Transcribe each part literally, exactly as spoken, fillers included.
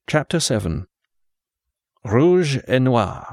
Chapter seven. Rouge et Noir.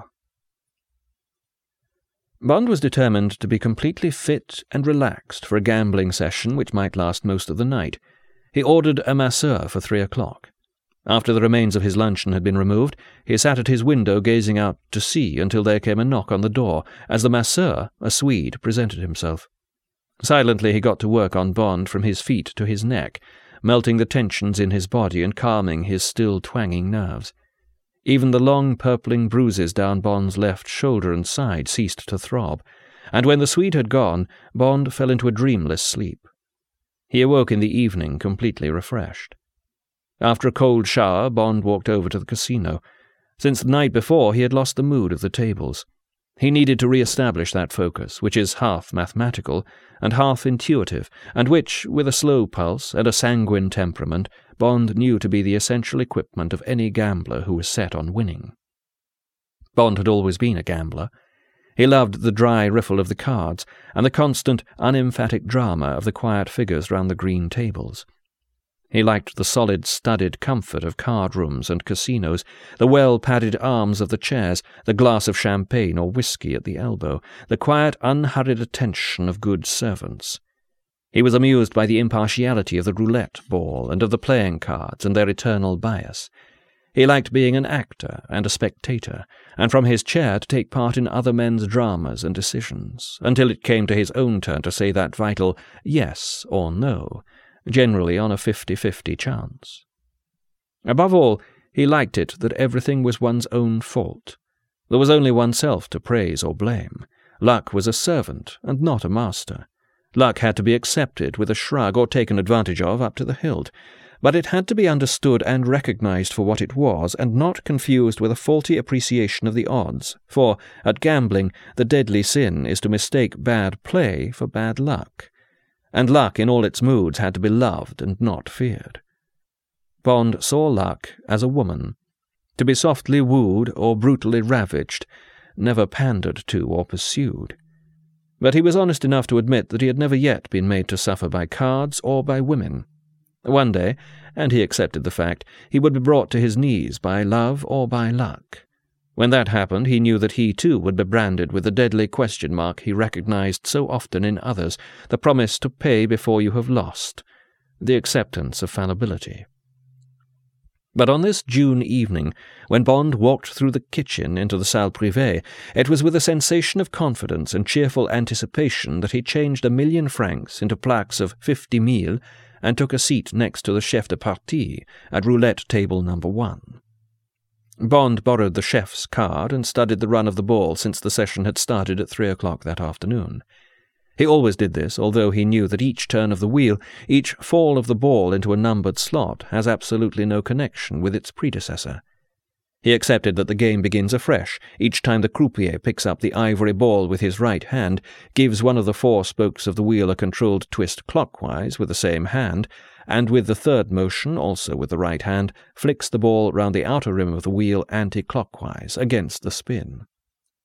Bond was determined to be completely fit and relaxed for a gambling session which might last most of the night. He ordered a masseur for three o'clock. After the remains of his luncheon had been removed, he sat at his window gazing out to sea until there came a knock on the door, as the masseur, a Swede, presented himself. Silently he got to work on Bond from his feet to his neck, melting the tensions in his body and calming his still twanging nerves. Even the long purpling bruises down Bond's left shoulder and side ceased to throb, and when the Swede had gone, Bond fell into a dreamless sleep. He awoke in the evening completely refreshed. After a cold shower, Bond walked over to the casino. Since the night before, he had lost the mood of the tables. He needed to re-establish that focus, which is half mathematical and half intuitive, and which, with a slow pulse and a sanguine temperament, Bond knew to be the essential equipment of any gambler who was set on winning. Bond had always been a gambler. He loved the dry riffle of the cards and the constant, unemphatic drama of the quiet figures round the green tables. He liked the solid, studded comfort of card-rooms and casinos, the well-padded arms of the chairs, the glass of champagne or whisky at the elbow, the quiet, unhurried attention of good servants. He was amused by the impartiality of the roulette ball and of the playing cards and their eternal bias. He liked being an actor and a spectator, and from his chair to take part in other men's dramas and decisions, until it came to his own turn to say that vital yes or no, generally on a fifty-fifty chance. Above all, he liked it that everything was one's own fault. There was only oneself to praise or blame. Luck was a servant and not a master. Luck had to be accepted with a shrug or taken advantage of up to the hilt, but it had to be understood and recognized for what it was and not confused with a faulty appreciation of the odds, for, at gambling, the deadly sin is to mistake bad play for bad luck. And luck in all its moods had to be loved and not feared. Bond saw luck as a woman, to be softly wooed or brutally ravaged, never pandered to or pursued. But he was honest enough to admit that he had never yet been made to suffer by cards or by women. One day, and he accepted the fact, he would be brought to his knees by love or by luck. When that happened, he knew that he too would be branded with the deadly question mark he recognized so often in others, the promise to pay before you have lost, the acceptance of fallibility. But on this June evening, when Bond walked through the kitchen into the salle privée, it was with a sensation of confidence and cheerful anticipation that he changed a million francs into plaques of fifty mille and took a seat next to the chef de partie at roulette table number one. Bond borrowed the chef's card and studied the run of the ball since the session had started at three o'clock that afternoon. He always did this, although he knew that each turn of the wheel, each fall of the ball into a numbered slot, has absolutely no connection with its predecessor. He accepted that the game begins afresh each time the croupier picks up the ivory ball with his right hand, gives one of the four spokes of the wheel a controlled twist clockwise with the same hand, and with the third motion, also with the right hand, flicks the ball round the outer rim of the wheel anti-clockwise against the spin.